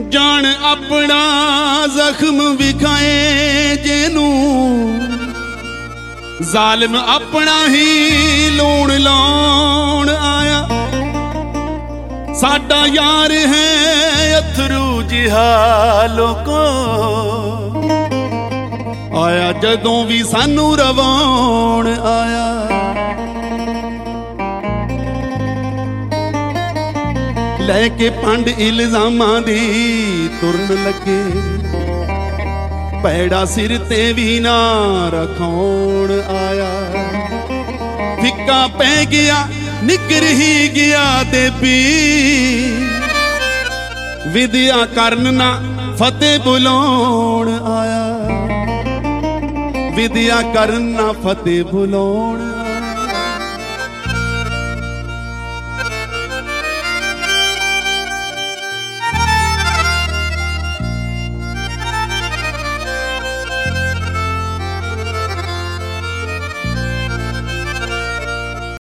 ਜਾਣ ਆਪਣਾ ਜ਼ਖਮ ਵਿਖਾਏ ਜਿਹਨੂੰ, ਜ਼ਾਲਿਮ ਆਪਣਾ ਹੀ ਲੂਣ ਲਾਉਣ ਆਇਆ। ਸਾਡਾ ਯਾਰ ਹੈ ਅਥਰੂ ਜਿਹਾ ਲੋਕੋ, ਆਇਆ ਜਦੋਂ ਵੀ ਸਾਨੂੰ ਰਵਾਉਣ ਆਇਆ। ਲੈ ਕੇ ਪੰਡ ਇਲਜ਼ਾਮਾਂ ਦੀ ਤੁਰਨ ਲੱਗੇ, ਪੈੜਾ ਸਿਰ ਤੇ ਵੀ ਨਾ ਰਖਾਉਣ ਆਇਆ। ਫਿੱਕਾ ਪੈ ਗਿਆ ਨਿਕਰ ਹੀ ਗਿਆ ਦੇਬੀ, ਵਿਦਿਆ ਕਰਨ ਨਾ ਫਤਿਹ ਬੁਲਾਉਣ ਆਇਆ। ਵਿਦਿਆ ਕਰਨ ਨਾ ਫਤਿਹ ਬੁਲਾਉਣ